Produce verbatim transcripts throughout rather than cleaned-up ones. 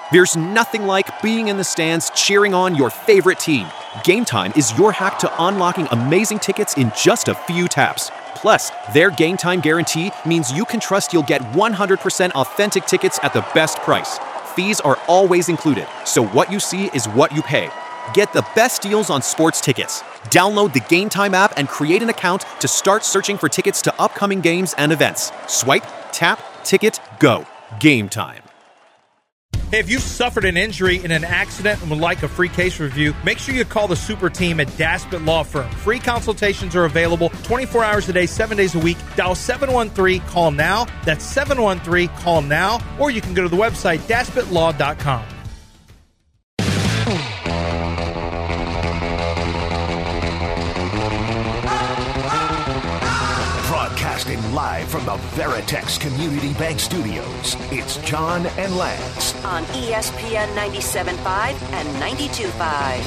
There's nothing like being in the stands cheering on your favorite team. Game Time is your hack to unlocking amazing tickets in just a few taps. Plus, their Game Time guarantee means you can trust you'll get one hundred percent authentic tickets at the best price. Fees are always included, so what you see is what you pay. Get the best deals on sports tickets. Download the Game Time app and create an account to start searching for tickets to upcoming games and events. Swipe, tap, ticket, go. Game Time. Hey, if you've suffered an injury in an accident and would like a free case review, make sure you call the super team at Daspit Law Firm. Free consultations are available twenty-four hours a day, seven days a week. Dial seven one three, call now. That's seven one three, call now. Or you can go to the website, daspit law dot com. Broadcasting live from the Veritex Community Bank Studios, it's John and Lance on E S P N ninety-seven point five and ninety-two point five.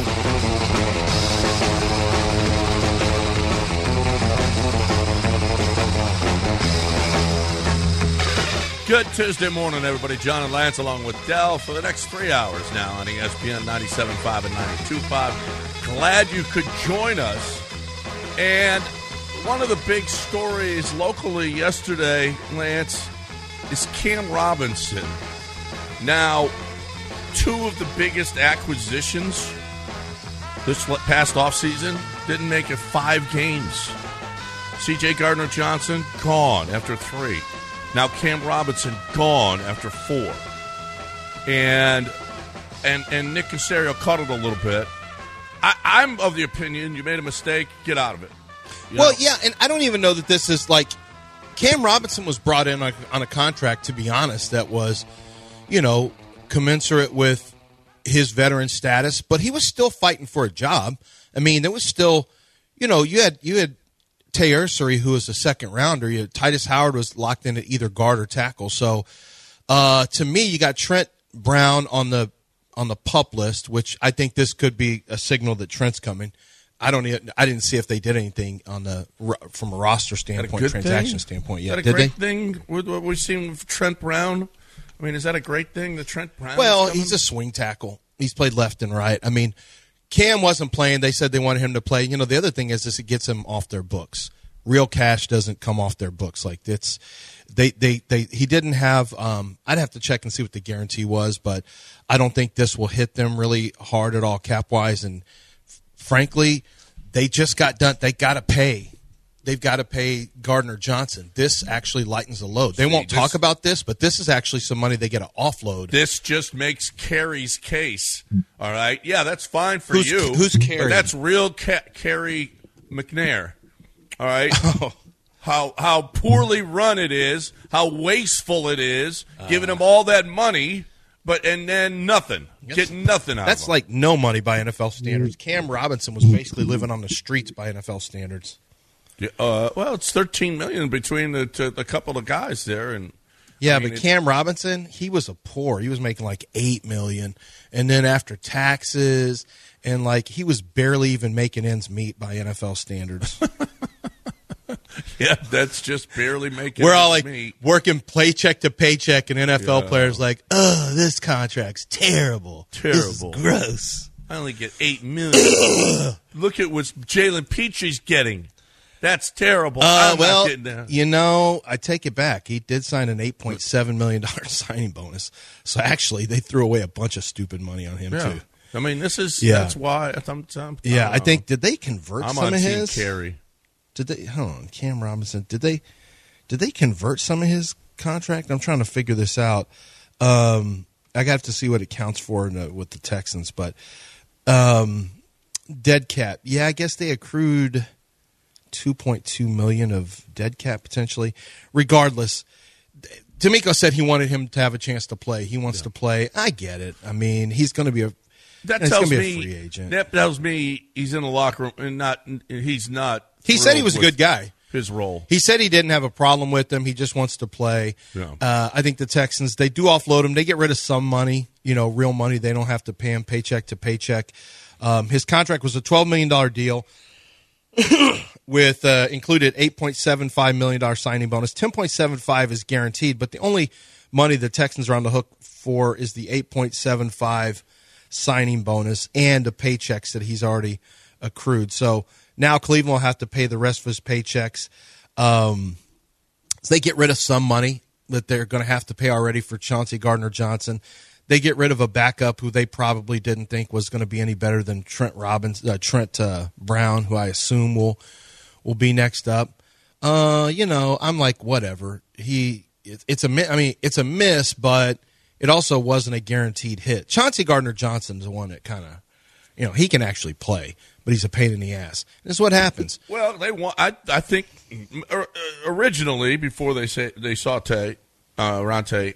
Good Tuesday morning, everybody. John and Lance along with Dell for the next three hours now on E S P N ninety-seven point five and ninety-two point five. Glad you could join us. And one of the big stories locally yesterday, Lance, is Cam Robinson. Now, two of the biggest acquisitions this past offseason didn't make it five games. C J Gardner-Johnson, gone after three. Now Cam Robinson, gone after four. And and and Nick Caserio cut it a little bit. I, I'm of the opinion you made a mistake, get out of it. You well, know? yeah, and I don't even know that this is like Cam Robinson was brought in on, on a contract, to be honest, that was, you know, commensurate with his veteran status, but he was still fighting for a job. I mean, there was still, you know, you had you had Tay Ursery, who was a second rounder. You had, Titus Howard was locked in at either guard or tackle. So, uh, to me, you got Trent Brown on the on the PUP list, which I think this could be a signal that Trent's coming. I don't. Even, I didn't see if they did anything on the from a roster standpoint, transaction thing? standpoint. Yeah, did a great they? thing with what we've seen with Trent Brown. I mean, is that a great thing that Trent Brown? Well, is he's a swing tackle. He's played left and right. I mean, Cam wasn't playing. They said they wanted him to play. You know, the other thing is, is it gets him off their books. Real cash doesn't come off their books like it's. They, they, they. He didn't have. Um, I'd have to check and see what the guarantee was, but I don't think this will hit them really hard at all cap wise. And f- frankly, they just got done. They got to pay. They've got to pay Gardner Johnson. This actually lightens the load. They won't this, talk about this, but this is actually some money they get to offload. This just makes Carey's case. All right, yeah, that's fine for who's, you. Who's Carey? But that's real Ca- Carey McNair. All right. Oh. How how poorly run it is, how wasteful it is, uh, giving him all that money, but and then nothing, getting nothing out of him. That's like no money by N F L standards. Cam Robinson was basically living on the streets by N F L standards. Yeah, uh, well, it's thirteen million between the t- the couple of guys there, and yeah, I mean, but Cam Robinson, he was a poor. He was making like eight million, and then after taxes, and like he was barely even making ends meet by N F L standards. Yeah, that's just barely making. We're all like meet. working paycheck to paycheck, and N F L yeah. players like, oh, this contract's terrible. Terrible. This is gross. I only get eight million. Look at what Jalen Petrie's getting. That's terrible. Uh, I'm well, not getting that. You know, I take it back. He did sign an eight point seven million dollars signing bonus. So actually, they threw away a bunch of stupid money on him, yeah. too. I mean, this is, yeah. that's why. I'm, I'm, yeah, I, I think, did they convert I'm some on of Team his? Carey. Did they, hold on, Cam Robinson, did they, did they convert some of his contract? I'm trying to figure this out. Um, I got to see what it counts for in the, with the Texans, but um, dead cap. Yeah, I guess they accrued two point two million dollars of dead cap potentially. Regardless, D'Amico said he wanted him to have a chance to play. He wants yeah. to play. I get it. I mean, he's going to be a that he's tells be me a free agent. That tells me he's in the locker room and not he's not. He said he was a good guy. His role. He said he didn't have a problem with him. He just wants to play. Yeah. Uh, I think the Texans, they do offload him. They get rid of some money, you know, real money. They don't have to pay him paycheck to paycheck. Um, his contract was a twelve million dollars deal with uh, included eight point seven five million dollars signing bonus. ten point seven five is guaranteed, but the only money the Texans are on the hook for is the eight point seven five signing bonus and the paychecks that he's already accrued. So now Cleveland will have to pay the rest of his paychecks. Um, so they get rid of some money that they're going to have to pay already for Chauncey Gardner-Johnson. They get rid of a backup who they probably didn't think was going to be any better than Trent Robbins, uh, Trent uh, Brown, who I assume will will be next up. Uh, you know, I'm like, whatever. He, it, it's a, I mean, it's a miss, but it also wasn't a guaranteed hit. Chauncey Gardner-Johnson is the one that kind of, you know, he can actually play, but he's a pain in the ass. This is what happens. Well, they want. I I think originally before they say they saute uh, Rante.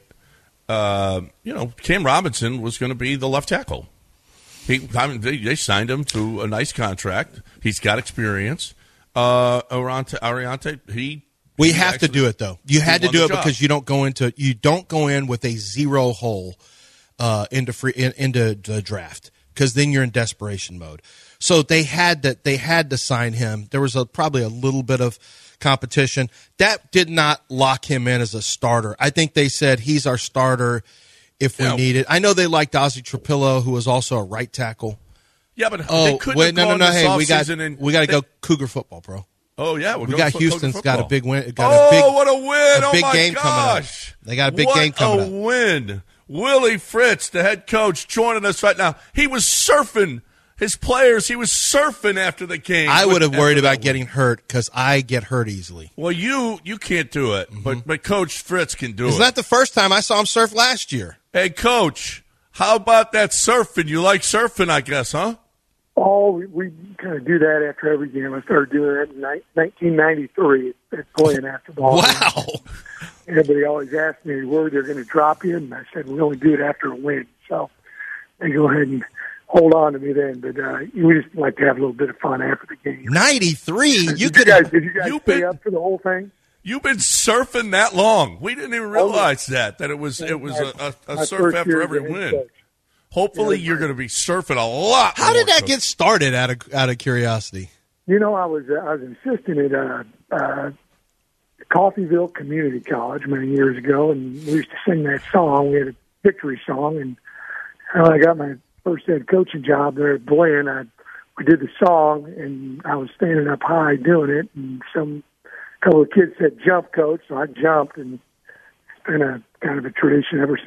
Uh, you know, Cam Robinson was going to be the left tackle. He, I mean, they, they signed him to a nice contract. He's got experience. Uh, Ariante, Ariante he. We he have actually, to do it though. You had to do it job. because you don't go into you don't go in with a zero hole uh, into free in, into the draft because then you're in desperation mode. So they had to they had to sign him. There was a, probably a little bit of competition. That did not lock him in as a starter. I think they said he's our starter if we yeah. need it. I know they liked Ozzie Trapillo, who was also a right tackle. Yeah, but oh, they couldn't wait, have no, no, gone no. this Hey, we got and we got to they, go Cougar football, bro. Oh yeah, we got Houston's got a big win. Got oh, a big, what a win! A big oh my game gosh, coming up. They got a big what game coming up. What a win! Willie Fritz, the head coach, joining us right now. He was surfing his players. He was surfing after the game. I would have worried about getting hurt because I get hurt easily. Well, you you can't do it, mm-hmm. but but Coach Fritz can do Isn't it. Isn't that the first time I saw him surf last year? Hey, Coach, how about that surfing? You like surfing, I guess, huh? Oh, we, we kind of do that after every game. I started doing that in nineteen ninety-three at playing after ball. Wow. Everybody always asked me where they're going to drop you, and I said we only do it after a win. So they go ahead and hold on to me then. But uh, we just like to have a little bit of fun after the game. ninety-three? You did could you guys, did you guys you've stay been, up for the whole thing? You've been surfing that long. We didn't even realize that, that it was it was a, a, a surf after every win. Coach. Hopefully, yeah, you're going to be surfing a lot. How more, did that Coach. get started? Out of out of curiosity, you know, I was uh, I was an assistant at uh, uh, Coffeyville Community College many years ago, and we used to sing that song. We had a victory song, and when I got my first head coaching job there at Blaine, I we did the song, and I was standing up high doing it, and some couple of kids said, "Jump, coach," so I jumped, and it's been a kind of a tradition ever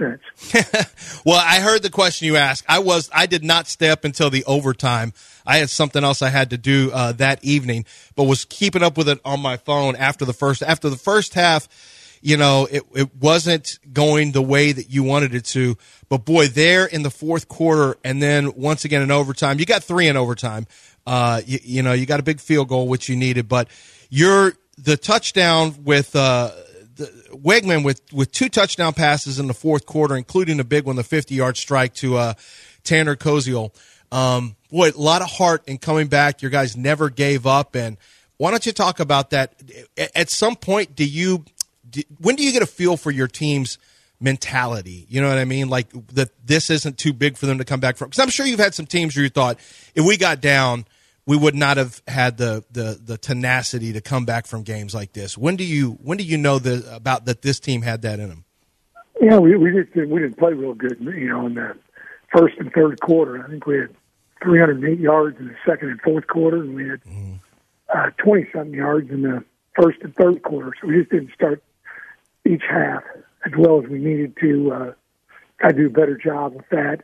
since. Well, I heard the question you asked. I was I did not stay up until the overtime. I had something else I had to do uh, that evening, but was keeping up with it on my phone after the first after the first half. You know, it it wasn't going the way that you wanted it to. But boy, there in the fourth quarter, and then once again in overtime, you got three in overtime. Uh, you, you know, you got a big field goal which you needed, but you're the touchdown with. Uh, Wegman with, with two touchdown passes in the fourth quarter, including the big one, the fifty-yard strike to uh, Tanner Koziol. Um, boy, a lot of heart in coming back. Your guys never gave up. And why don't you talk about that? At some point, do you do, when do you get a feel for your team's mentality? You know what I mean? Like that this isn't too big for them to come back from. Because I'm sure you've had some teams where you thought, if we got down, we would not have had the, the, the tenacity to come back from games like this. When do you when do you know the, about that this team had that in them? Yeah, we we just didn't, we didn't play real good, you know, in the first and third quarter. I think we had three hundred eight yards in the second and fourth quarter, and we had uh, twenty-something yards in the first and third quarter. So we just didn't start each half as well as we needed to. Uh, I do a better job with that.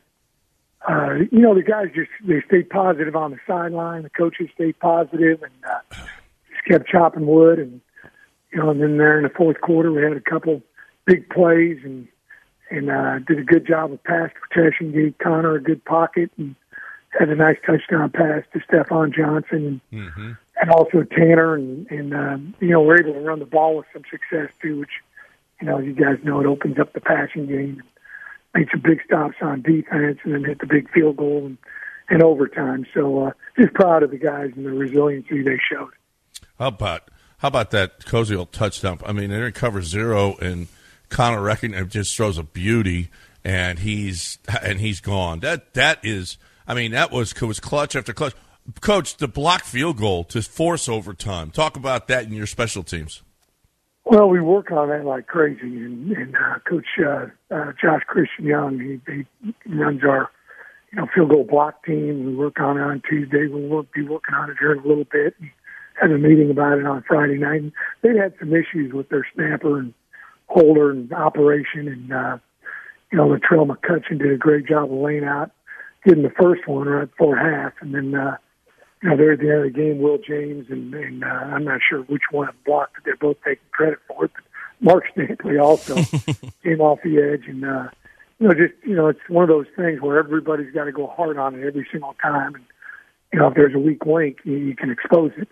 Uh, you know, the guys just, they stayed positive on the sideline. The coaches stayed positive and uh, just kept chopping wood. And, you know, and then there in the fourth quarter, we had a couple big plays and, and uh, did a good job of pass protection, gave Connor a good pocket and had a nice touchdown pass to Stephon Johnson and, mm-hmm. and also Tanner. And, and um, you know, we're able to run the ball with some success too, which, you know, you guys know it opens up the passing game. Made some big stops on defense and then hit the big field goal in, in overtime. So uh, just proud of the guys and the resiliency they showed. How about how about that Koziol touchdown? I mean, they cover zero and Connor Reckitt just throws a beauty and he's and he's gone. That that is, I mean, that was was clutch after clutch. Coach, the block field goal to force overtime. Talk about that in your special teams. Well, we work on that like crazy, and, and uh, Coach uh, uh, Josh Christian Young, he, he runs our you know field goal block team. We work on it on Tuesday. We'll work, be working on it here in a little bit. And had a meeting about it on Friday night. And they had some issues with their snapper and holder and operation, and uh, you know Latrell McCutcheon did a great job of laying out, getting the first one right before half, and then. Uh, You know, they're at the end of the game, Will James, and, and uh, I'm not sure which one blocked, but they're both taking credit for it. But Mark Stampley also came off the edge. And, uh, you know, just, you know, it's one of those things where everybody's got to go hard on it every single time. And, you know, if there's a weak link, you, you can expose it.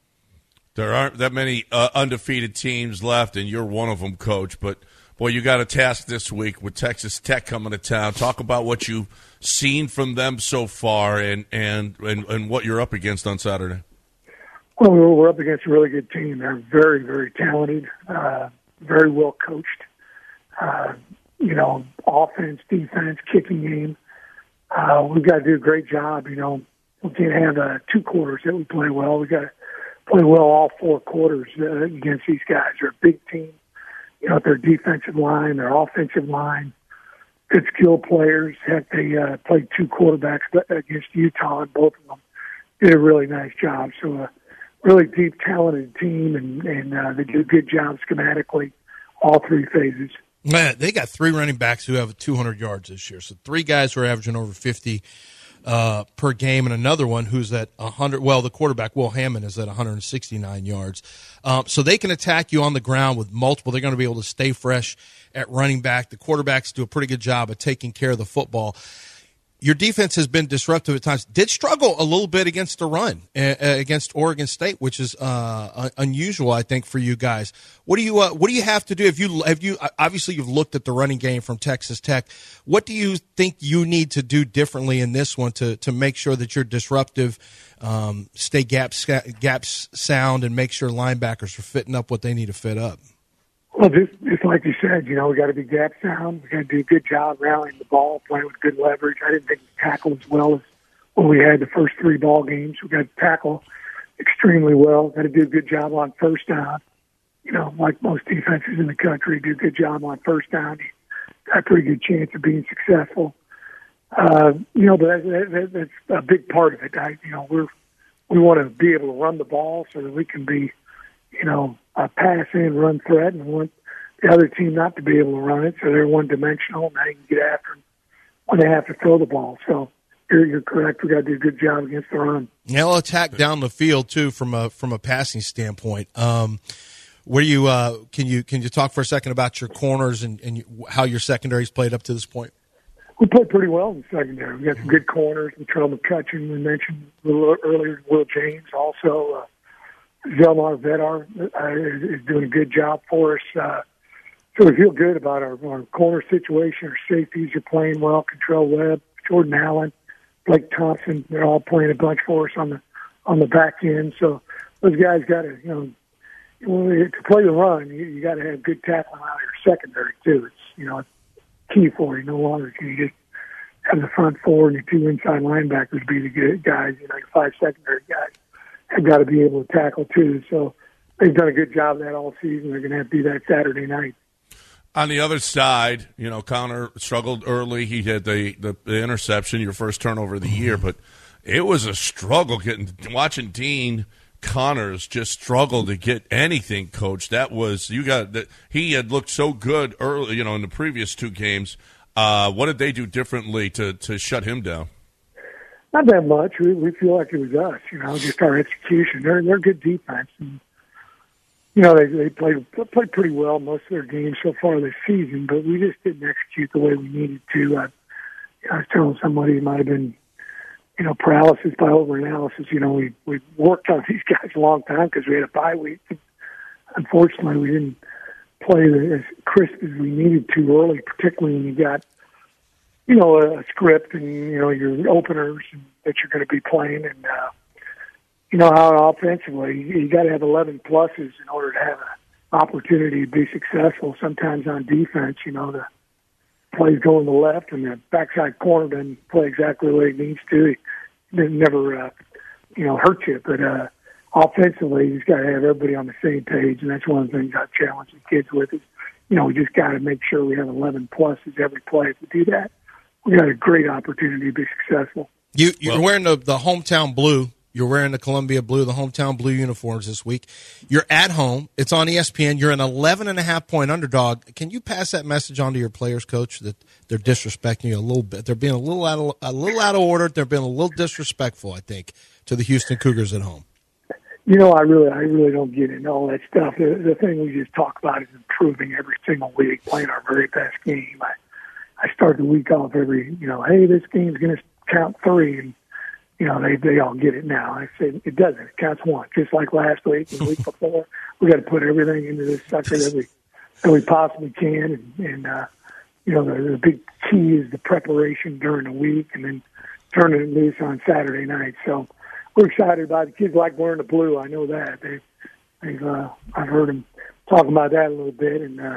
There aren't that many uh, undefeated teams left, and you're one of them, Coach. But, boy, you got a task this week with Texas Tech coming to town. Talk about what you've seen from them so far and, and, and, and what you're up against on Saturday. Well, we're up against a really good team. They're very, very talented, uh, very well coached. Uh, you know, offense, defense, kicking game. Uh, we've got to do a great job. You know, we can't have uh, two quarters that we play well. We've got to play well all four quarters uh, against these guys. They're a big team. You know, their defensive line, their offensive line, good skill players. Heck, they uh, played two quarterbacks against Utah, and both of them did a really nice job. So a really deep, talented team, and, and uh, they do a good job schematically, all three phases. Man, they got three running backs who have two hundred yards this year. So three guys who are averaging over fifty uh, per game, and another one who's at one hundred. Well, the quarterback, Will Hammond, is at one hundred sixty-nine yards. Um, so they can attack you on the ground with multiple. They're going to be able to stay fresh at running back. The quarterbacks do a pretty good job of taking care of the football. Your defense has been disruptive at times. Did struggle a little bit against the run, uh, against Oregon State, which is uh, unusual, I think, for you guys. What do you uh, What do you have to do? Have you have you obviously you've looked at the running game from Texas Tech. What do you think you need to do differently in this one to to make sure that you're disruptive, um, stay gaps gaps sound, and make sure linebackers are fitting up what they need to fit up? Well, just, just like you said, you know, we got to be gap sound. We got to do a good job rallying the ball, playing with good leverage. I didn't think we tackled as well as when we had the first three ball games. We got to tackle extremely well. Got to do a good job on first down. You know, like most defenses in the country, do a good job on first down. You got a pretty good chance of being successful. Uh, you know, but that, that, that's a big part of it. I, you know, we're we want to be able to run the ball so that we can be, you know, a pass and run threat, and want the other team not to be able to run it, so they're one-dimensional, and they can get after them when they have to throw the ball. So you're, you're correct. We got to do a good job against the run. Yeah, they'll attack down the field too from a from a passing standpoint. Um, where you uh, can you can you talk for a second about your corners and, and you, how your secondary's played up to this point? We played pretty well in the secondary. We got some good corners. Latrell McCutcheon, we mentioned a little earlier. Will James also. Uh, Zelmar Vedar uh, is doing a good job for us. Uh, so we feel good about our, our corner situation. Our safeties are playing well. Contrell Webb, Jordan Allen, Blake Thompson, they're all playing a bunch for us on the on the back end. So those guys got to, you know, to play the run, you, you got to have good tackling out of your secondary too. It's, you know, it's key for you. No longer can you just have the front four and your two inside linebackers be the good guys. You know, your five secondary guys have got to be able to tackle too. So they've done a good job of that all season. They're going to have to do that Saturday night. On the other side, you know, Connor struggled early. He had the, the, the interception, your first turnover of the year, but it was a struggle getting watching Dean Connors just struggle to get anything, Coach. That was you got that he had looked so good early, you know, in the previous two games. Uh, what did they do differently to, to shut him down? Not that much. We, we feel like it was us, you know, just our execution. They're they're good defense, and you know they they played played pretty well most of their games so far this season. But we just didn't execute the way we needed to. Uh, I was telling somebody it might have been, you know, paralysis by overanalysis. You know, we we worked on these guys a long time because we had a bye week. Unfortunately, we didn't play as crisp as we needed to early, particularly when you got, you know, a, a script and, you know, your openers that you're going to be playing. And, uh, you know, how offensively, you got to have eleven pluses in order to have an opportunity to be successful. Sometimes on defense, you know, the plays go on the left and the backside corner doesn't play exactly the way it needs to. It never, uh, you know, hurt you. But uh, offensively, you just got to have everybody on the same page, and that's one of the things I challenge the kids with is, you know, we just got to make sure we have eleven pluses every play. If we do that, we got a great opportunity to be successful. You, you're wearing the, the hometown blue. You're wearing the Columbia blue, the hometown blue uniforms this week. You're at home. It's on E S P N. You're an eleven and a half point underdog. Can you pass that message on to your players, Coach, that they're disrespecting you a little bit? They're being a little out of, a little out of order. They're being a little disrespectful, I think, to the Houston Cougars at home. You know, I really, I really don't get into all that stuff. The, the thing we just talk about is improving every single week, playing our very best game. I, I start the week off every, you know, hey, this game's going to count three, and you know, they they all get it now. I say it doesn't. It counts one, just like last week and the week before. We got to put everything into this sucker that we that we possibly can, and, and uh, you know, the, the big key is the preparation during the week, and then turning it loose on Saturday night. So we're excited about it. The kids like wearing the blue. I know that. They, they've uh, I've heard them talking about that a little bit, and uh,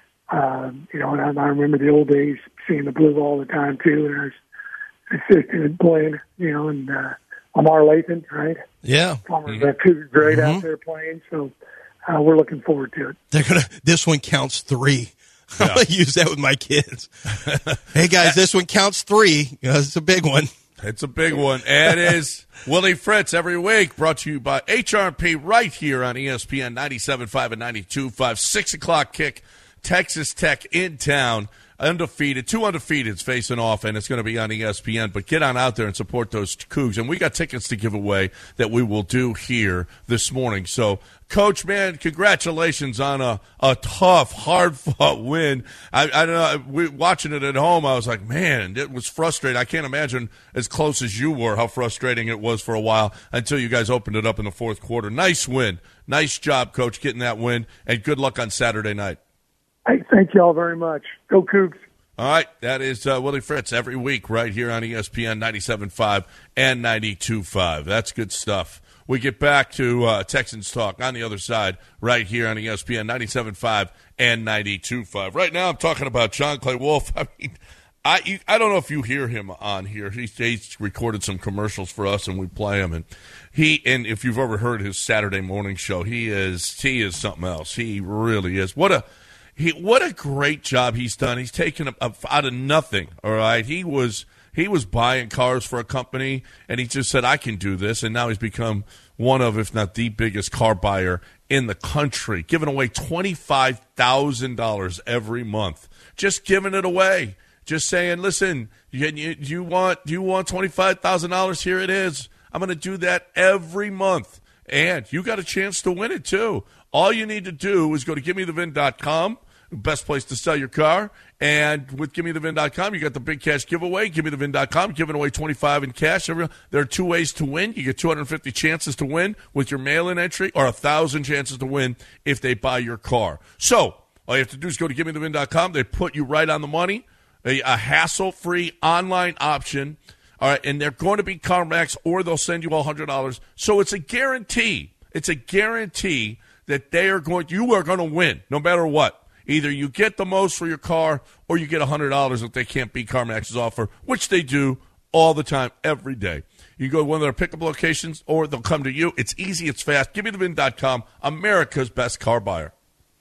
uh, you know, and I, I remember the old days seeing the blue all the time too, and I was assistant playing, you know, and uh, Lamar Lathan, right? Yeah, former mm-hmm. Cougar great mm-hmm. out there playing. So uh, we're looking forward to it. They're gonna. This one counts three. Yeah. I'm gonna use that with my kids. Hey guys, this one counts three. You know, it's a big one. It's a big one. And it is Willie Fritz every week, brought to you by H R P right here on E S P N ninety-seven point five and ninety-two point five. Six o'clock kick. Texas Tech in town. Undefeated, two undefeateds facing off, and it's going to be on E S P N. But get on out there and support those Cougs. And we got tickets to give away that we will do here this morning. So, Coach, man, congratulations on a, a tough, hard-fought win. I, I don't know. We, watching it at home, I was like, man, it was frustrating. I can't imagine as close as you were how frustrating it was for a while until you guys opened it up in the fourth quarter. Nice win. Nice job, Coach, getting that win. And good luck on Saturday night. Hey, thank you all very much. Go Cougs. All right, that is uh, Willie Fritz every week right here on E S P N ninety-seven point five and ninety-two point five. That's good stuff. We get back to uh, Texans talk on the other side right here on E S P N ninety-seven point five and ninety-two point five. Right now I'm talking about John Clay Wolfe. I mean, I you, I don't know if you hear him on here. He's, he's recorded some commercials for us, and we play them. And he and if you've ever heard his Saturday morning show, he is he is something else. He really is. What a He, what a great job he's done. He's taken a, a, out of nothing, all right? He was he was buying cars for a company, and he just said, I can do this, and now he's become one of, if not the biggest car buyer in the country, giving away twenty-five thousand dollars every month, just giving it away, just saying, listen, you, you, you want, you want twenty-five thousand dollars? Here it is. I'm going to do that every month, and you got a chance to win it, too. All you need to do is go to give me the vin dot com. Best place to sell your car. And with give me the vin dot com, you got the big cash giveaway. give me the vin dot com, giving away twenty-five in cash. There are two ways to win. You get two hundred fifty chances to win with your mail-in entry, or one thousand chances to win if they buy your car. So all you have to do is go to give me the vin dot com. They put you right on the money, a, a hassle-free online option. All right, and they're going to be CarMax, or they'll send you one hundred dollars. So it's a guarantee. It's a guarantee that they are going, you are going to win no matter what. Either you get the most for your car, or you get one hundred dollars if they can't beat CarMax's offer, which they do all the time, every day. You go to one of their pickup locations, or they'll come to you. It's easy. It's fast. give me the vin dot com, America's best car buyer.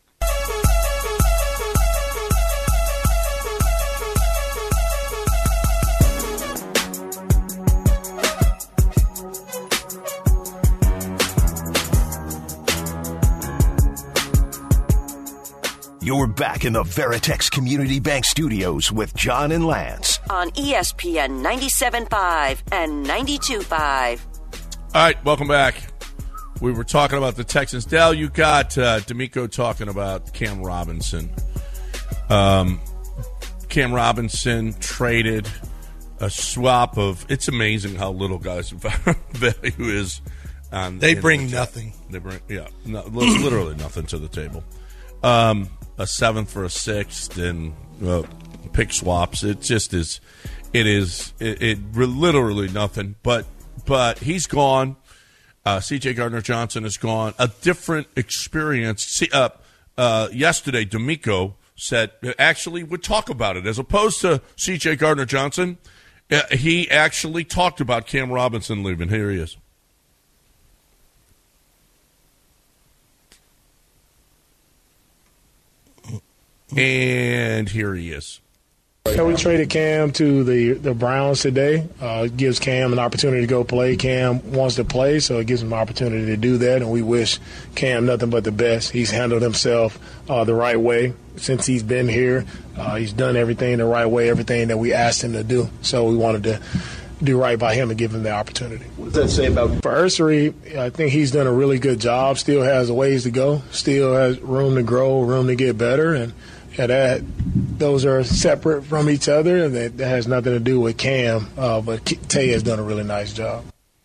You're back in the Veritex Community Bank Studios with John and Lance. On E S P N ninety-seven point five and ninety-two point five. All right, welcome back. We were talking about the Texans. Dell, you got uh, D'Amico talking about Cam Robinson. Um, Cam Robinson traded a swap of, it's amazing how little guys' value is. On, they bring the nothing. They bring, yeah, no, literally nothing to the table. Um, a seventh for a sixth and uh, pick swaps. It just is, it is, it, it literally nothing. But, but he's gone. Uh, C J Gardner-Johnson is gone. A different experience. See, uh, uh, yesterday, D'Amico said, actually would talk about it. As opposed to C J Gardner-Johnson, uh, he actually talked about Cam Robinson leaving. Here he is. And here he is. So we traded Cam to the, the Browns today. Uh, it gives Cam an opportunity to go play. Cam wants to play, so it gives him an opportunity to do that, and we wish Cam nothing but the best. He's handled himself uh, the right way since he's been here. Uh, he's done everything the right way, everything that we asked him to do. So we wanted to do right by him and give him the opportunity. What does that say about For Ursary, I think he's done a really good job. Still has a ways to go. Still has room to grow, room to get better, and yeah, that those are separate from each other, and that, that has nothing to do with Cam. Uh, but Tay has done a really nice job.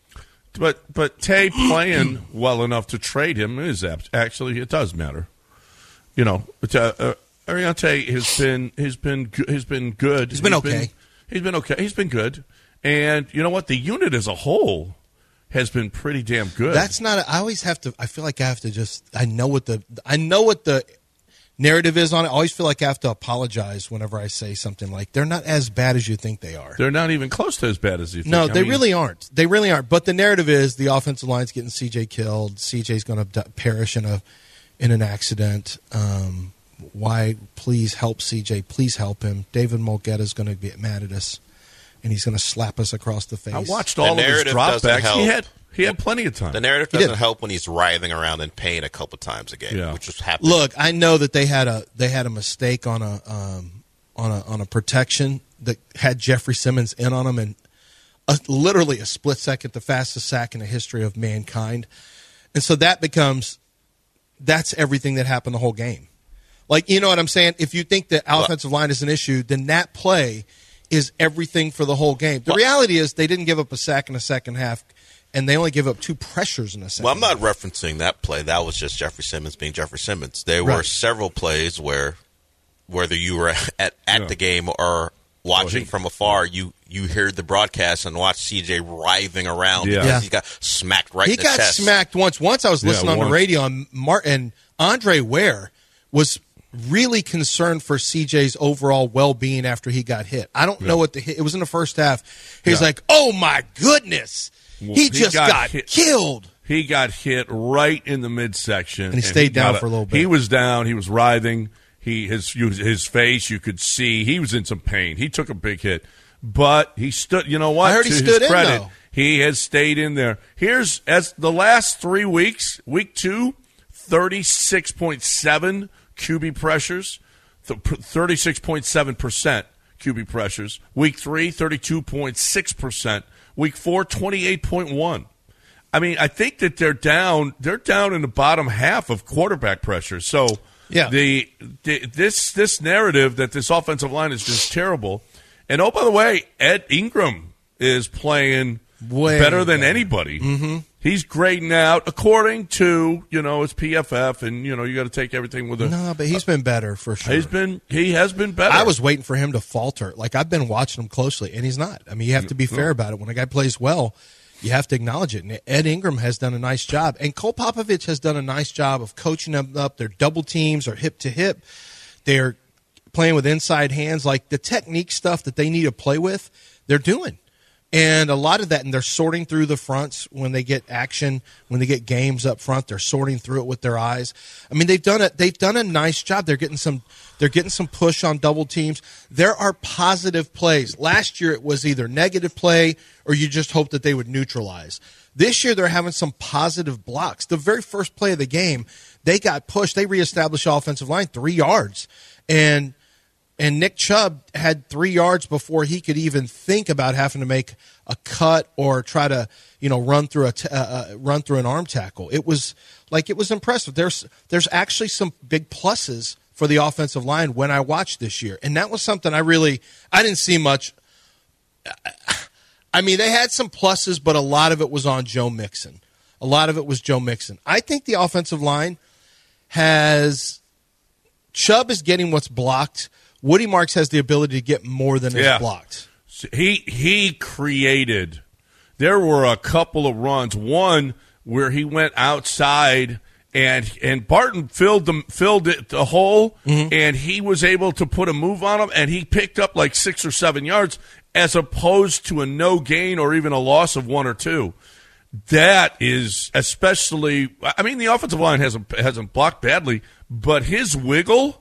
But but Tay playing well enough to trade him is actually it does matter. You know, uh, uh, Ariane Tay has been has been has been good. He's been he's okay. Been, he's been okay. He's been good, and you know what? The unit as a whole has been pretty damn good. That's not. A, I always have to. I feel like I have to just. I know what the. I know what the. narrative is on it. I always feel like I have to apologize whenever I say something like they're not as bad as you think they are. They're not even close to as bad as you think. No, I they mean, really aren't. They really aren't. But the narrative is the offensive line's getting C J killed. C J's going to perish in a in an accident. Um, why? Please help C J. Please help him. David Mulgeta's going to get mad at us, and he's going to slap us across the face. I watched all the of his dropbacks. He had he had plenty of time. The narrative doesn't help when he's writhing around in pain a couple times a game, yeah. which was happening. Look, I know that they had a they had a mistake on a um, on a on a protection that had Jeffrey Simmons in on him, and a, literally a split second, the fastest sack in the history of mankind, and so that becomes that's everything that happened the whole game. Like, you know what I'm saying? If you think the offensive line is an issue, then that play is everything for the whole game. The well, reality is they didn't give up a sack in the second half. And they only give up two pressures in a second. Well, I'm not referencing that play. That was just Jeffrey Simmons being Jeffrey Simmons. There right. were several plays where, whether you were at, at yeah. the game or watching oh, he, from afar, you, you heard the broadcast and watched C J writhing around yeah. because yeah. he got smacked right he in the chest. chest. He got smacked once. Once I was listening yeah, on once. the radio, and, Martin, and Andre Ware was really concerned for C J's overall well-being after he got hit. I don't yeah. know what the hit – it was in the first half. He was yeah. like, oh, my goodness. Well, he just he got, got hit, killed. He got hit right in the midsection, and he stayed and he down for a little bit. He was down. He was writhing. He his his face you could see he was in some pain. He took a big hit, but he stood. You know what? I heard to he stood his credit, in though. He has stayed in there. Here's as the last three weeks. Week two, thirty-six point seven Q B pressures, thirty-six point seven percent Q B pressures. Week three, thirty-two point six percent. Week four, twenty-eight point one. I mean, I think that they're down. They're down in the bottom half of quarterback pressure. So, yeah. the, the this this narrative that this offensive line is just terrible. And oh, by the way, Ed Ingram is playing Way better than better. anybody. Mm-hmm. He's grading out according to you know it's P F F, and you know you got to take everything with a. No, but he's been better for sure. He's been he has been better. I was waiting for him to falter. Like I've been watching him closely, and he's not. I mean, you have to be fair about it. When a guy plays well, you have to acknowledge it. And Ed Ingram has done a nice job, and Cole Popovich has done a nice job of coaching them up. They're double teams or hip to hip. They're playing with inside hands, like the technique stuff that they need to play with. They're doing. And a lot of that, and they're sorting through the fronts when they get action, when they get games up front. They're sorting through it with their eyes. I mean, they've done a they've done a nice job. They're getting some they're getting some push on double teams. There are positive plays. Last year it was either negative play or you just hope that they would neutralize. This year they're having some positive blocks. The very first play of the game, they got pushed. They reestablished the offensive line three yards, and. And Nick Chubb had three yards before he could even think about having to make a cut or try to, you know, run through a t- uh, uh, run through an arm tackle. It was like it was impressive. There's there's actually some big pluses for the offensive line when I watched this year, and that was something I really I didn't see much. I mean, they had some pluses, but a lot of it was on Joe Mixon. A lot of it was Joe Mixon. I think the offensive line has Chubb is getting what's blocked. Woody Marks has the ability to get more than is yeah. blocked. He he created. There were a couple of runs. One where he went outside and and Barton filled the filled it, the hole, mm-hmm. and he was able to put a move on him, and he picked up like six or seven yards as opposed to a no gain or even a loss of one or two. That is especially. I mean, the offensive line hasn't hasn't blocked badly, but his wiggle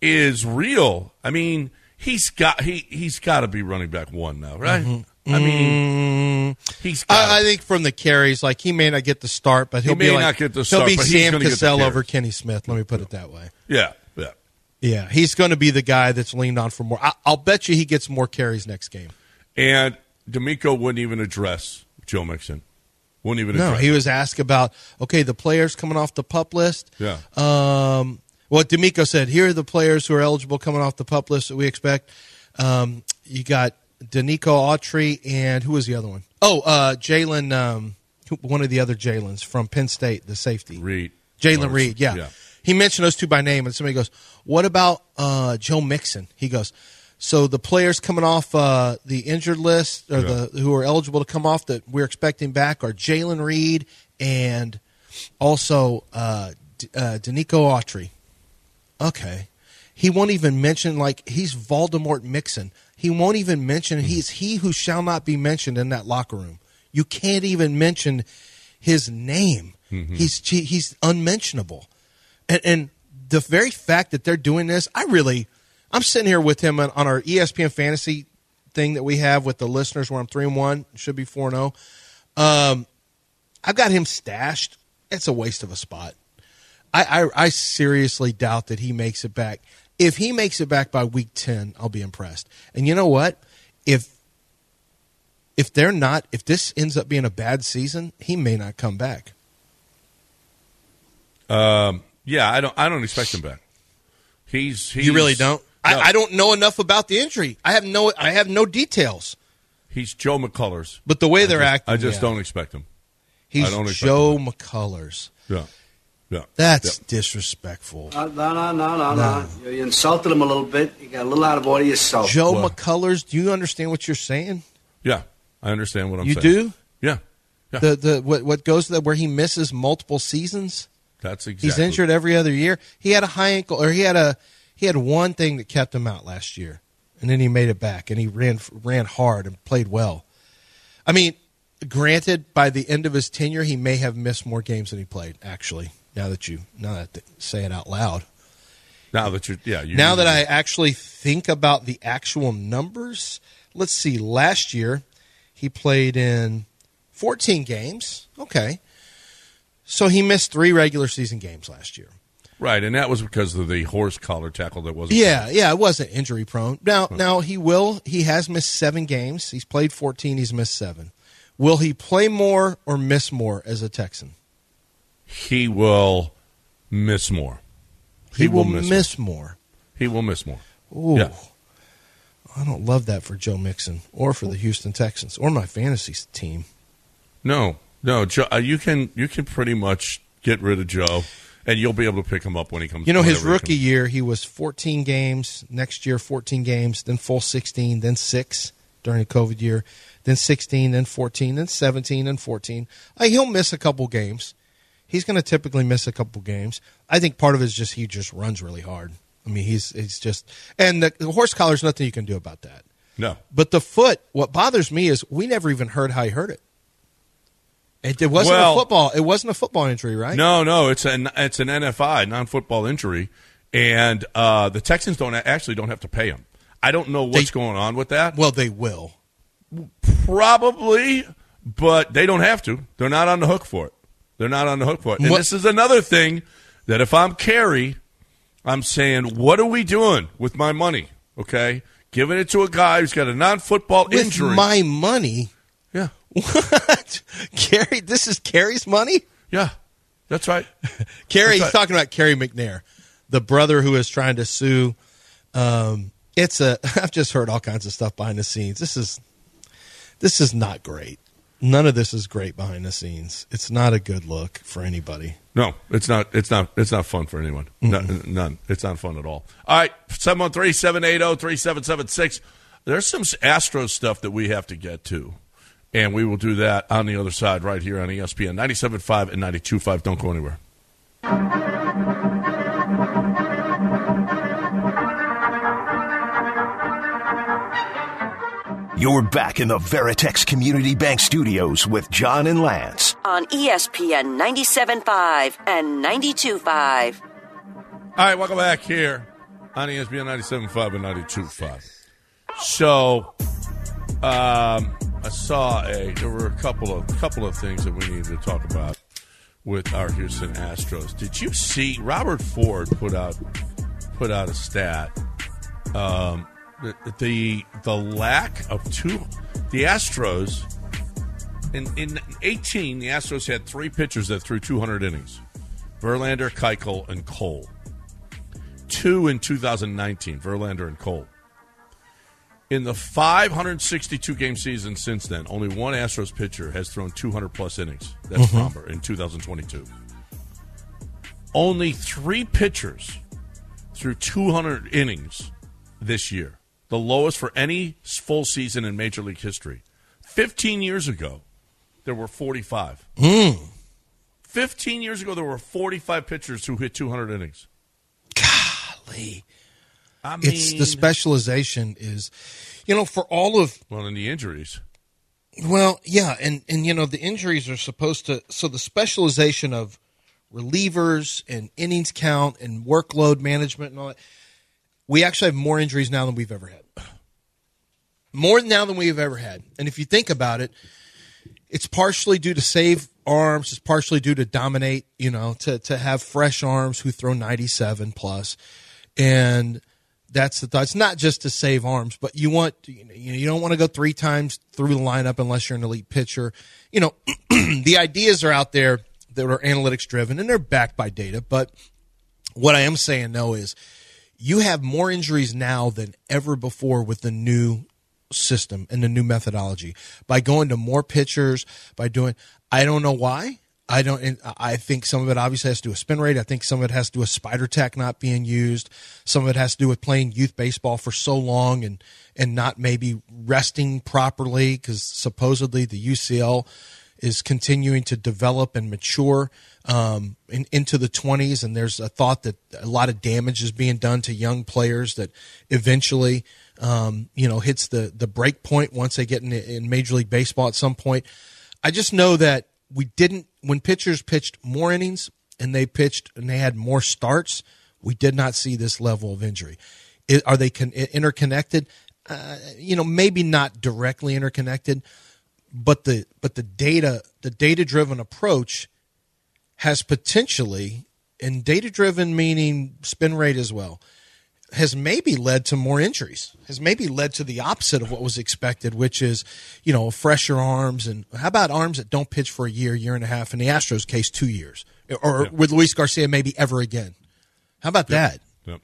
is real. I mean, he's got he he's got to be running back one now, right? Mm-hmm. I mean, he's. I, I think from the carries, like he may not get the start, but he'll he may be like not get the start, he'll be but Sam he's Cassell get the over Kenny Smith. Let me put it that way. Yeah, yeah, yeah. He's going to be the guy that's leaned on for more. I, I'll bet you he gets more carries next game. And D'Amico wouldn't even address Joe Mixon. Wouldn't even no. address. He was asked about okay, the players coming off the PUP list. Yeah. Um. What D'Amico said. Here are the players who are eligible coming off the PUP list that we expect. Um. You got Danico Autry and who was the other one? Oh, uh, Jalen. Um. One of the other Jalen's from Penn State, the safety. Reed. Jalen Reed. Yeah. yeah. He mentioned those two by name, and somebody goes, "What about uh, Joe Mixon?" He goes, "So the players coming off uh, the injured list, or yeah. the who are eligible to come off that we're expecting back, are Jalen Reed and also uh, D- uh, Danico Autry." Okay, he won't even mention like he's Voldemort Mixon. He won't even mention mm-hmm. he's he who shall not be mentioned in that locker room. You can't even mention his name. Mm-hmm. He's he's unmentionable. And, and the very fact that they're doing this, I really, I'm sitting here with him on, on our E S P N fantasy thing that we have with the listeners where I'm three and one, should be four and oh. Um, I've got him stashed. It's a waste of a spot. I, I, I seriously doubt that he makes it back. If he makes it back by week ten, I'll be impressed. And you know what? If if they're not, if this ends up being a bad season, he may not come back. Um. Yeah, I don't. I don't expect him back. He's. he's you really don't. No. I, I don't know enough about the injury. I have no. I have no details. He's Joe McCullers. But the way I they're just, acting, I just yeah. don't expect him. He's I don't expect Joe him. McCullers. Yeah, yeah. That's yeah. disrespectful. No, no, no, no, no, no. You, you insulted him a little bit. You got a little out of order yourself. Joe What? McCullers. Do you understand what you're saying? Yeah, I understand what I'm you saying. You do? Yeah. yeah. The the what what goes to that where he misses multiple seasons. That's exactly. He's injured every other year. He had a high ankle, or he had a he had one thing that kept him out last year, and then he made it back, and he ran ran hard and played well. I mean, granted, by the end of his tenure, he may have missed more games than he played. Actually, now that you now that they say it out loud, now that you yeah you now that I actually think about the actual numbers, let's see. Last year, he played in fourteen games. Okay. So he missed three regular season games last year. Right, and that was because of the horse collar tackle that wasn't. Yeah, yeah, it wasn't injury prone. Now, huh. now he will. He has missed seven games. He's played fourteen. He's missed seven. Will he play more or miss more as a Texan? He will miss more. He, he will, will miss, miss more. more. He will miss more. Ooh, yeah. I don't love that for Joe Mixon or for the Houston Texans or my fantasy team. No. No, Joe, uh, you can you can pretty much get rid of Joe, and you'll be able to pick him up when he comes. You know, his rookie he year, he was fourteen games. Next year, fourteen games, then full sixteen, then six during the COVID year, then sixteen, then fourteen, then seventeen, then fourteen. Uh, he'll miss a couple games. He's going to typically miss a couple games. I think part of it is just he just runs really hard. I mean, he's he's just – and the, the horse collar is nothing you can do about that. No. But the foot, what bothers me is we never even heard how he hurt it. It, it wasn't well, a football. It wasn't a football injury, right? No, no. It's an it's an N F I, non-football injury, and uh, the Texans don't actually don't have to pay him. I don't know what's they, going on with that. Well, they will probably, but they don't have to. They're not on the hook for it. They're not on the hook for it. And what? This is another thing that if I'm Kerry, I'm saying, what are we doing with my money? Okay, giving it to a guy who's got a non-football with injury. My money. Yeah. What? Kerry, this is Kerry's money? Yeah, that's right. Kerry, that's he's right. talking about Kerry McNair, the brother who is trying to sue. Um, it's a. I've just heard all kinds of stuff behind the scenes. This is, this is not great. None of this is great behind the scenes. It's not a good look for anybody. No, it's not. It's not. It's not fun for anyone. None, none. It's not fun at all. All right, seven one three, seven eight zero, three seven seven six. There's some Astros stuff that we have to get to. And we will do that on the other side right here on E S P N ninety-seven point five and ninety-two point five. Don't go anywhere. You're back in the Veritex Community Bank Studios with John and Lance. On E S P N ninety-seven point five and ninety-two point five. All right, welcome back here on E S P N ninety-seven point five and ninety-two point five. So, um, I saw a. There were a couple of couple of things that we needed to talk about with our Houston Astros. Did you see Robert Ford put out put out a stat? Um, the, the the lack of two the Astros in in eighteen the Astros had three pitchers that threw two hundred innings: Verlander, Keuchel, and Cole. Two in two thousand nineteen, Verlander and Cole. In the five hundred sixty-two game season since then, only one Astros pitcher has thrown two hundred plus innings. That's mm-hmm. Fromber in two thousand twenty-two. Only three pitchers threw two hundred innings this year, the lowest for any full season in Major League history. Fifteen years ago, there were forty-five. Mm. Fifteen years ago, there were forty-five pitchers who hit two hundred innings. Golly. I mean, it's the specialization is, you know, for all of... Well, and the injuries. Well, yeah, and, and, you know, the injuries are supposed to... So the specialization of relievers and innings count and workload management and all that, we actually have more injuries now than we've ever had. More now than we've ever had. And if you think about it, it's partially due to save arms. It's partially due to dominate, you know, to, to have fresh arms who throw ninety-seven plus. And... That's the thought. It's not just to save arms, but you want you know you don't want to go three times through the lineup unless you're an elite pitcher. You know, the ideas are out there that are analytics driven and they're backed by data. But what I am saying though is you have more injuries now than ever before with the new system and the new methodology by going to more pitchers, by doing. I don't know why. I don't. And I think some of it obviously has to do with spin rate. I think some of it has to do with spider tech not being used. Some of it has to do with playing youth baseball for so long and and not maybe resting properly because supposedly the U C L is continuing to develop and mature um, in, into the twenties. And there's a thought that a lot of damage is being done to young players that eventually, um, you know, hits the the break point once they get in, in Major League Baseball at some point. I just know that we didn't. When pitchers pitched more innings and they pitched and they had more starts, we did not see this level of injury. It, are they con- interconnected? Uh, you know, maybe not directly interconnected, but the but the data the data driven approach has potentially, and data driven meaning spin rate as well, has maybe led to more injuries, has maybe led to the opposite of what was expected, which is, you know, fresher arms. And how about arms that don't pitch for a year, year and a half? In the Astros case, two years. Or yep. with Luis Garcia, maybe ever again. How about yep. that? Yep.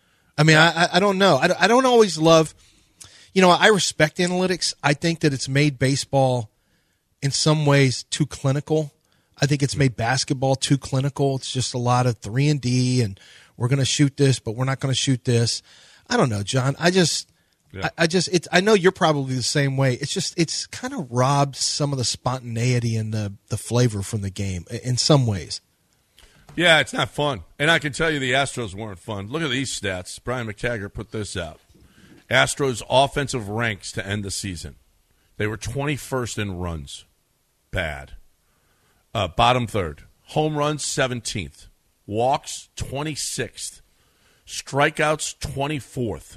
I mean, I, I don't know. I, I don't always love, you know, I respect analytics. I think that it's made baseball in some ways too clinical. I think it's made basketball too clinical. It's just a lot of three and D and we're going to shoot this, but we're not going to shoot this. I don't know, John. I just, yeah. I, I just, it's. I know you're probably the same way. It's just, it's kind of robbed some of the spontaneity and the the flavor from the game in some ways. Yeah, it's not fun. And I can tell you the Astros weren't fun. Look at these stats. Brian McTaggart put this out. Astros offensive ranks to end the season. They were twenty-first in runs. Bad. Uh, bottom third. Home runs, seventeenth. Walks, twenty-sixth. Strikeouts, twenty-fourth.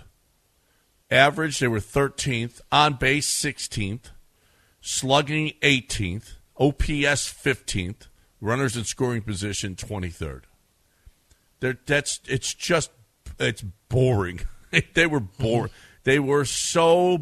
Average, they were thirteenth. On base, sixteenth. Slugging, eighteenth. O P S, fifteenth. Runners in scoring position, twenty-third. They're, that's it's just it's boring. They were boring. They were so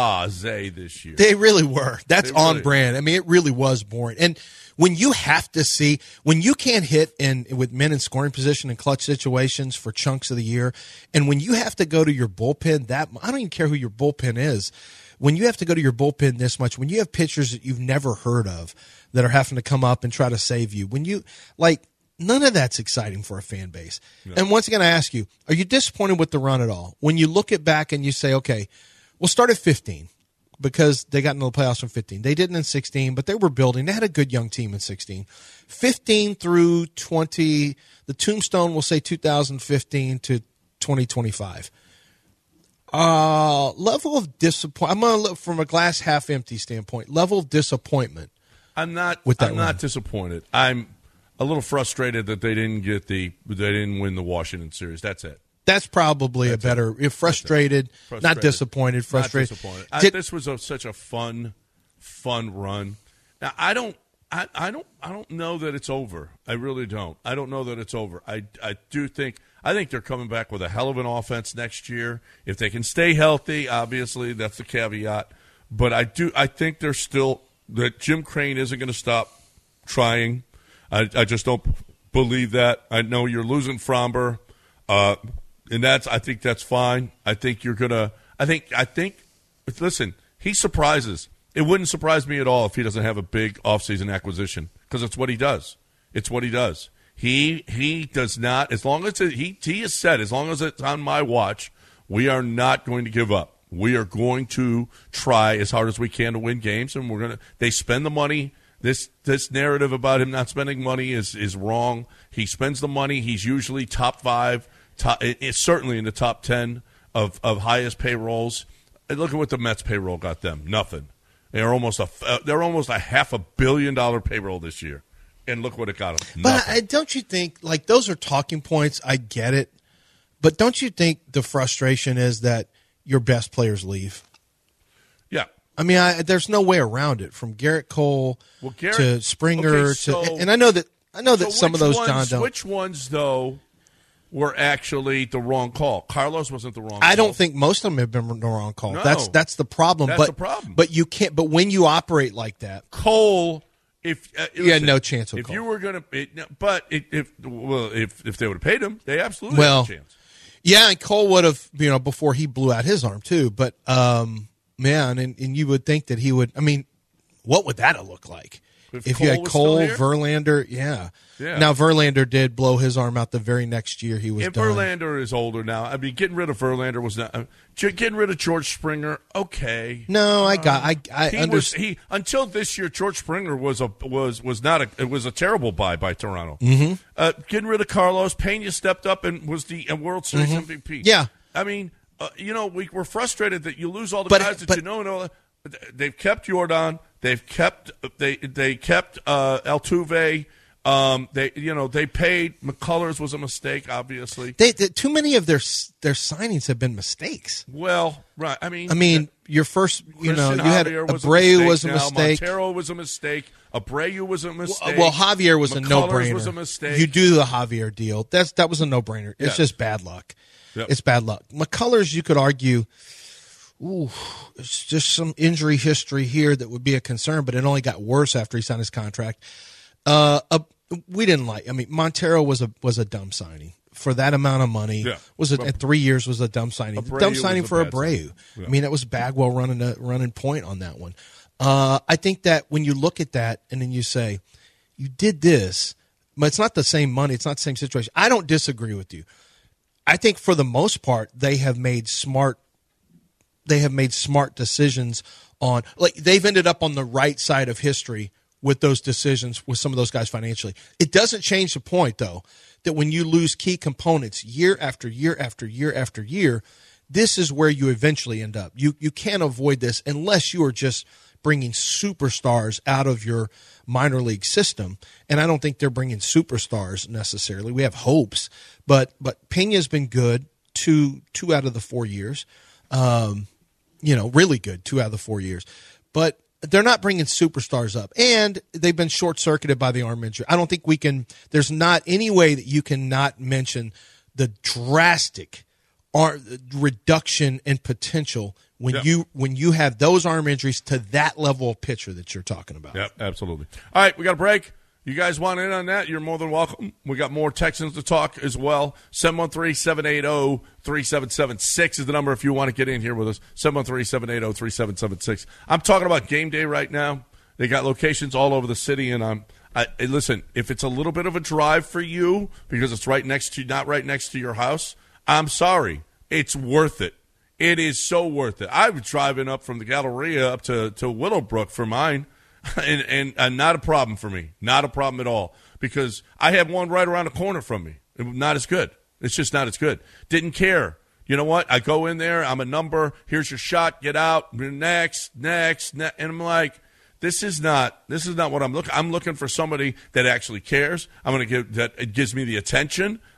blasé this year. They really were. That's They really on brand. I mean, it really was boring. And when you have to see, when you can't hit in with men in scoring position in clutch situations for chunks of the year, and when you have to go to your bullpen, that I don't even care who your bullpen is. When you have to go to your bullpen this much, when you have pitchers that you've never heard of that are having to come up and try to save you, when you like. None of that's exciting for a fan base. No. And once again, I ask you, are you disappointed with the run at all? When you look at back and you say, okay, we'll start at fifteen because they got into the playoffs from fifteen. They didn't in sixteen, but they were building. They had a good young team in sixteen. fifteen through twenty, the tombstone will say two thousand fifteen to twenty twenty-five. Uh, level of disappointment. I'm going to look from a glass half empty standpoint. Level of disappointment. I'm not, with that I'm run. not disappointed. I'm a little frustrated that they didn't get the they didn't win the Washington series. That's it. That's probably That's a better – frustrated, frustrated, not disappointed, frustrated. Not disappointed. I, this was a, such a fun, fun run. Now, I don't I, I don't I don't know that it's over. I really don't. I don't know that it's over. I, I do think – I think they're coming back with a hell of an offense next year. If they can stay healthy, obviously, that's the caveat. But I do. I think they're still – that Jim Crane isn't going to stop trying. I, I just don't believe that. I know you're losing Fromber. Uh And that's, I think that's fine. I think you're gonna. I think. I think. Listen, he surprises. It wouldn't surprise me at all if he doesn't have a big offseason acquisition because it's what he does. It's what he does. He he does not. As long as it, he he has said, as long as it's on my watch, we are not going to give up. We are going to try as hard as we can to win games, and we're gonna. They spend the money. This this narrative about him not spending money is is wrong. He spends the money. He's usually top five. Top, it's certainly in the top ten of, of highest payrolls. And look at what the Mets payroll got them. Nothing. They're almost a they're almost a half a billion dollar payroll this year, and look what it got them. But I, don't you think like those are talking points? I get it, but don't you think the frustration is that your best players leave? Yeah. I mean, I, there's no way around it. From Garrett Cole well, Garrett, to Springer okay, so, to, and I know that I know that so some of those ones, John don't. Which ones though? Were actually the wrong call. Carlos wasn't the wrong I call. don't think most of them have been the wrong call. No, that's that's the problem. That's but, the problem. But you can't. But when you operate like that, Cole, if uh, you had no chance with if Cole. you were going to, but it, if well, if if they would have paid him, they absolutely well, had a chance. Yeah, and Cole would have, you know, before he blew out his arm too. But um, man, and, and you would think that he would. I mean, what would that have looked like? If, if Cole you had was Cole, still here? Verlander, yeah. Yeah. Now Verlander did blow his arm out the very next year. He was and done. Verlander is older now. I mean, getting rid of Verlander was not. Uh, getting rid of George Springer, okay. No, I got. I I he understand. was he until this year. George Springer was a was was not a it was a terrible buy by Toronto. Mm-hmm. Uh, getting rid of Carlos Pena stepped up and was the uh, World Series Mm-hmm. M V P. Yeah, I mean, uh, you know, we we're frustrated that you lose all the but, guys that but, you know and all that. They've kept Jordan. They've kept they they kept uh, Altuve. Um, they you know they paid McCullers was a mistake. Obviously, they, they, too many of their their signings have been mistakes. Well, right. I mean, I mean, your first, you know, Christian you had Javier was Abreu a was a now. mistake. Montero was a mistake. Abreu was a mistake. Well, Javier was McCullers a no-brainer. Was a mistake. You do the Javier deal. That's that was a no-brainer. It's Yes. just bad luck. Yep. It's bad luck. McCullers, you could argue, ooh, it's just some injury history here that would be a concern, but it only got worse after he signed his contract. Uh, uh, we didn't like. I mean, Montero was a was a dumb signing for that amount of money. Yeah. Was a, at three years was a dumb signing. Abreu dumb signing was a for bad Abreu. signing. Yeah. I mean, it was Bagwell running a running point on that one. Uh, I think that when you look at that and then you say, you did this, but it's not the same money. It's not the same situation. I don't disagree with you. I think for the most part, they have made smart. They have made smart decisions on, like they've ended up on the right side of history with those decisions with some of those guys financially. It doesn't change the point though that when you lose key components year after year after year after year, this is where you eventually end up. You you can't avoid this unless you are just bringing superstars out of your minor league system, and I don't think they're bringing superstars necessarily. We have hopes, but but Pena's been good two two out of the four years, um, you know, really good two out of the four years, but they're not bringing superstars up, and they've been short circuited by the arm injury. I don't think we can. There's not any way that you can not mention the drastic ar- reduction in potential when Yep. you when you have those arm injuries to that level of pitcher that you're talking about. Yep, absolutely. All right, we got a break. You guys want in on that? You're more than welcome. We got more Texans to talk as well. seven one three, seven eight zero, three seven seven six is the number if you want to get in here with us. seven one three, seven eight zero, three seven seven six. I'm talking about game day right now. They got locations all over the city, and I'm I, hey, listen, if it's a little bit of a drive for you because it's right next to not right next to your house, I'm sorry. It's worth it. It is so worth it. I was driving up from the Galleria up to, to Willowbrook for mine, and, and, and not a problem for me. Not a problem at all because I have one right around the corner from me. Not as good. It's just not as good. Didn't care. You know what? I go in there. I'm a number. Here's your shot. Get out. Next, next, next. And I'm like, this is not this is not what I'm looking. I'm looking for somebody that actually cares. I'm going to give that it gives me the attention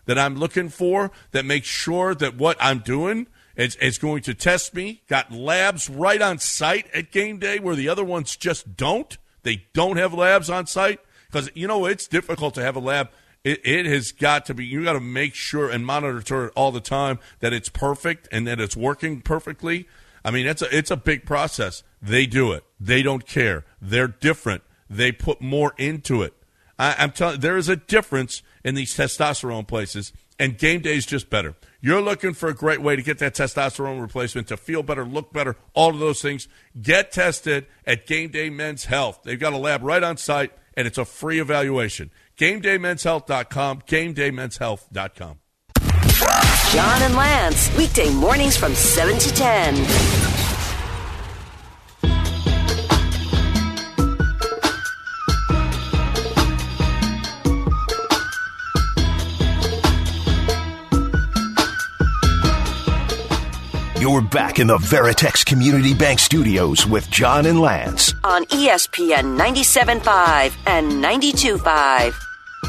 that I'm looking for that makes sure that what I'm doing is, is going to test me. Got labs right on site at game day where the other ones just don't. They don't have labs on site because, you know, it's difficult to have a lab. It, it has got to be, you got to make sure and monitor it all the time that it's perfect and that it's working perfectly. I mean, it's a, it's a big process. They do it. They don't care. They're different. They put more into it. I, I'm telling there is a difference in these testosterone places, and game day is just better. You're looking for a great way to get that testosterone replacement, to feel better, look better, all of those things. Get tested at Game Day Men's Health. They've got a lab right on site, and it's a free evaluation. game day men's health dot com, game day men's health dot com. John and Lance, weekday mornings from seven to ten. You're back in the Veritex Community Bank Studios with John and Lance on E S P N ninety-seven point five and ninety-two point five.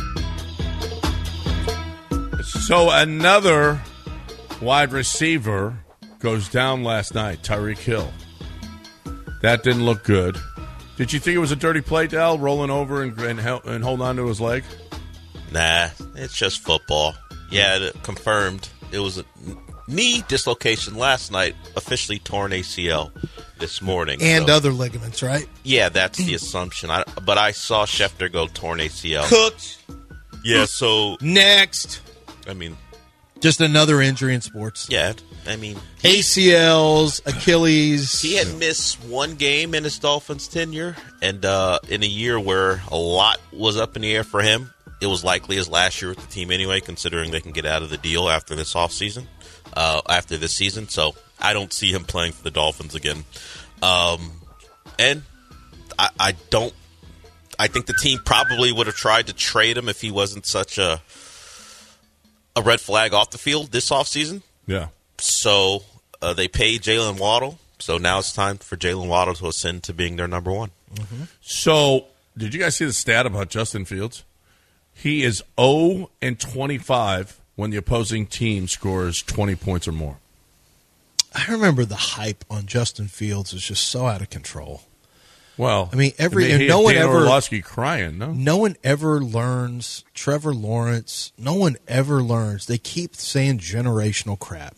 So another wide receiver goes down last night, Tyreek Hill. That didn't look good. Did you think it was a dirty play, Dal, rolling over and, and, and holding on to his leg? Nah, it's just football. Yeah, it confirmed. It was a knee dislocation last night, officially torn A C L this morning. And so, other ligaments, right? Yeah, that's the assumption. I, but I saw Schefter go torn A C L. Cooked. Yeah, so. Next. I mean. Just another injury in sports. Yeah, I mean. A C Ls, Achilles. He had missed one game in his Dolphins tenure, and uh, in a year where a lot was up in the air for him, it was likely his last year with the team anyway, considering they can get out of the deal after this offseason. Uh, after this season, so I don't see him playing for the Dolphins again. Um, and I, I don't. I think the team probably would have tried to trade him if he wasn't such a a red flag off the field this offseason. Yeah. So uh, they paid Jalen Waddle. So now it's time for Jalen Waddle to ascend to being their number one. Mm-hmm. So did you guys see the stat about Justin Fields? He is zero and twenty-five. When the opposing team scores twenty points or more. I remember the hype on Justin Fields was just so out of control. Well, I mean, every they, and no one Dan ever Orlovsky crying. No, no one ever learns. Trevor Lawrence. No one ever learns. They keep saying generational crap.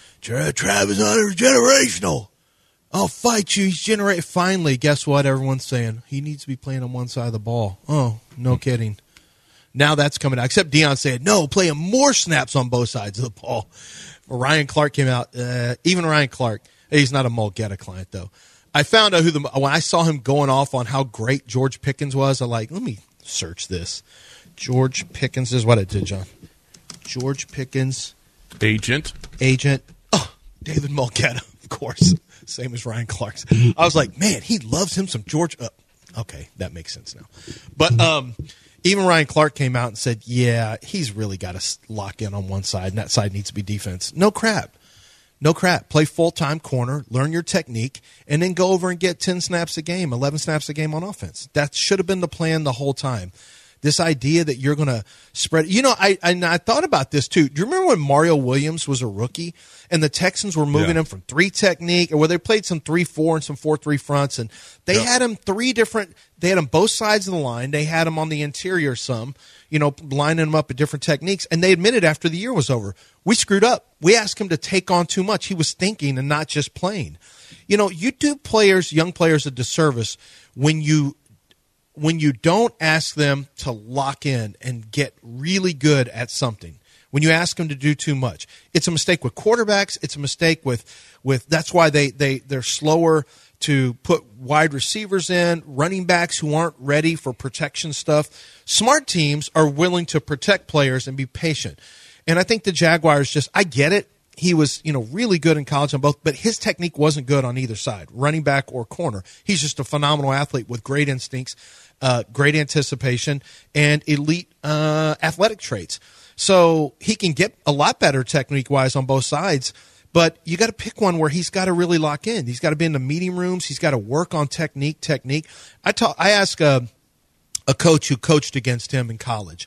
Travis Hunter's generational. I'll fight you. He's generate. Finally, guess what? Everyone's saying he needs to be playing on one side of the ball. Oh, no mm-hmm. kidding. Now that's coming out. Except Deion said, no, play him more snaps on both sides of the ball. Ryan Clark came out. Uh, even Ryan Clark, he's not a Mulgeta client, though. I found out who the – when I saw him going off on how great George Pickens was, I'm like, let me search this. George Pickens is what I did, John. George Pickens. Agent. Agent. Oh, David Mulgeta, of course. Same as Ryan Clark's. I was like, man, he loves him some George uh, – okay, that makes sense now. But – um. Even Ryan Clark came out and said, yeah, he's really got to lock in on one side, and that side needs to be defense. No crap. No crap. Play full-time corner, learn your technique, and then go over and get ten snaps a game, eleven snaps a game on offense. That should have been the plan the whole time. This idea that you're going to spread – you know, I, I I thought about this too. Do you remember when Mario Williams was a rookie and the Texans were moving yeah. him from three technique, or where they played some three four and some four three fronts, and they yep. had him three different – they had him both sides of the line. They had him on the interior some, you know, lining him up at different techniques, and they admitted after the year was over, we screwed up. We asked him to take on too much. He was thinking and not just playing. You know, you do players, young players, a disservice when you – when you don't ask them to lock in and get really good at something, when you ask them to do too much. It's a mistake with quarterbacks. It's a mistake with, with that's why they, they, they're slower to put wide receivers in, running backs who aren't ready for protection stuff. Smart teams are willing to protect players and be patient. And I think the Jaguars just, I get it. He was, you know, really good in college on both, but his technique wasn't good on either side, running back or corner. He's just a phenomenal athlete with great instincts, uh, great anticipation, and elite uh, athletic traits. So he can get a lot better technique-wise on both sides, but you got to pick one where he's got to really lock in. He's got to be in the meeting rooms. He's got to work on technique, technique. I talk, I asked a, a coach who coached against him in college.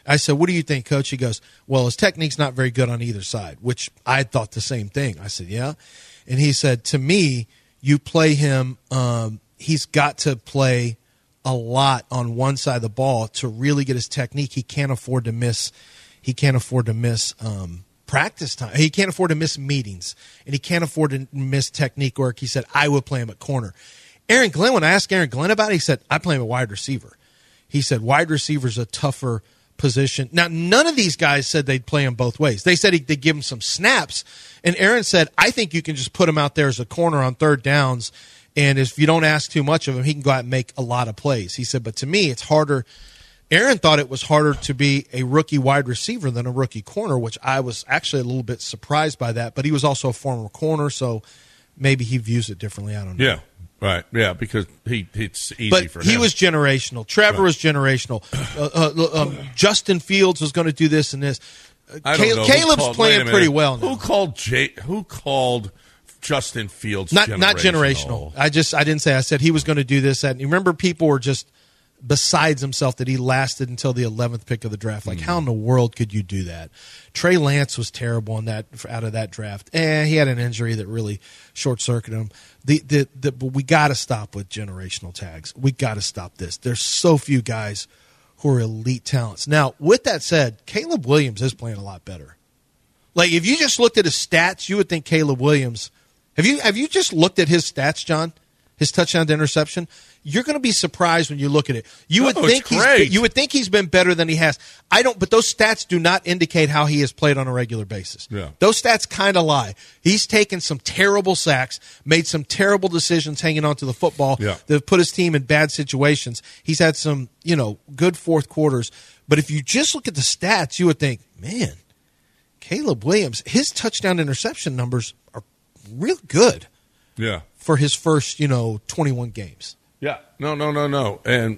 I said, what do you think, Coach? He goes, well, his technique's not very good on either side, which I thought the same thing. I said, yeah. And he said, to me, you play him, um, he's got to play a lot on one side of the ball to really get his technique. He can't afford to miss, he can't afford to miss um, practice time. He can't afford to miss meetings, and he can't afford to miss technique work. He said, I would play him at corner. Aaron Glenn, when I asked Aaron Glenn about it, he said, I play him at wide receiver. He said, wide receiver is a tougher position. Now, none of these guys said they'd play him both ways. They said they'd give him some snaps, and Aaron said, I think you can just put him out there as a corner on third downs, and if you don't ask too much of him, he can go out and make a lot of plays. He said, but to me, it's harder. Aaron thought it was harder to be a rookie wide receiver than a rookie corner, which I was actually a little bit surprised by that, but he was also a former corner, so maybe he views it differently. I don't know. Yeah. Right, yeah, because he it's easy but for him. He was generational. Trevor right. was generational. Uh, uh, um, Justin Fields was going to do this and this. Uh, I don't know. Caleb's called, playing pretty well now. Who called Jay, Who called Justin Fields not, generational? Not generational. I just I didn't say. I said he was going to do this. That. And you remember people were just besides himself that he lasted until the eleventh pick of the draft. Like, mm. how in the world could you do that? Trey Lance was terrible in that out of that draft. And he had an injury that really short-circuited him. The, the, the, but we got to stop with generational tags. We got to stop this. There's so few guys who are elite talents. Now, with that said, Caleb Williams is playing a lot better. Like, if you just looked at his stats, you would think Caleb Williams. Have you have you just looked at his stats, John? His touchdown to interception? You're going to be surprised when you look at it. You would oh, think he's you would think he's been better than he has. I don't, but those stats do not indicate how he has played on a regular basis. Yeah. Those stats kind of lie. He's taken some terrible sacks, made some terrible decisions hanging on to the football yeah. that have put his team in bad situations. He's had some, you know, good fourth quarters. But if you just look at the stats, you would think, man, Caleb Williams, his touchdown to interception numbers are real good. Yeah. For his first, you know, twenty-one games. Yeah. No, no, no, no. And,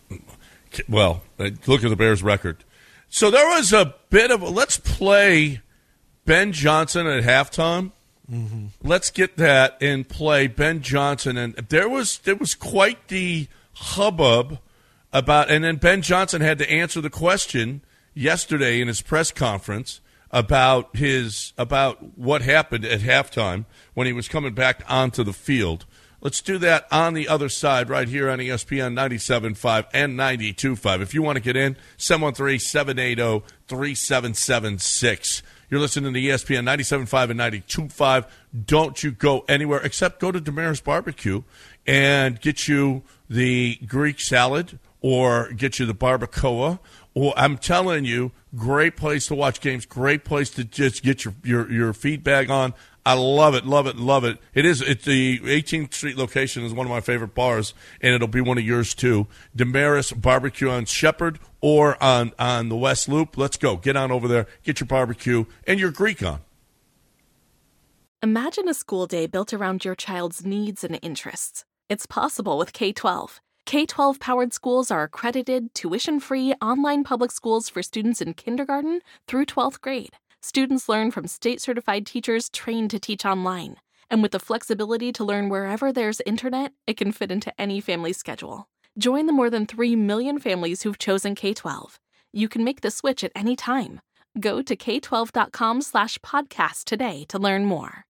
well, look at the Bears' record. So there was a bit of a, let's play Ben Johnson at halftime. Mm-hmm. Let's get that and play Ben Johnson. And there was there was quite the hubbub about, and then Ben Johnson had to answer the question yesterday in his press conference about his about what happened at halftime when he was coming back onto the field. Let's do that on the other side right here on E S P N ninety-seven point five and ninety-two point five. If you want to get in, seven one three, seven eight zero, three seven seven six. You're listening to E S P N ninety-seven point five and ninety-two point five. Don't you go anywhere except go to Damaris Barbecue and get you the Greek salad or get you the barbacoa. Or I'm telling you, great place to watch games, great place to just get your, your, your feedback on. I love it, love it, love it. It is. It's the eighteenth Street location is one of my favorite bars, and it'll be one of yours too. Damaris Barbecue on Shepherd or on, on the West Loop. Let's go. Get on over there, get your barbecue, and your Greek on. Imagine a school day built around your child's needs and interests. It's possible with K twelve. K twelve-powered schools are accredited, tuition-free, online public schools for students in kindergarten through twelfth grade. Students learn from state-certified teachers trained to teach online. And with the flexibility to learn wherever there's internet, it can fit into any family schedule. Join the more than three million families who've chosen K twelve. You can make the switch at any time. Go to k twelve dot com slash podcast today to learn more.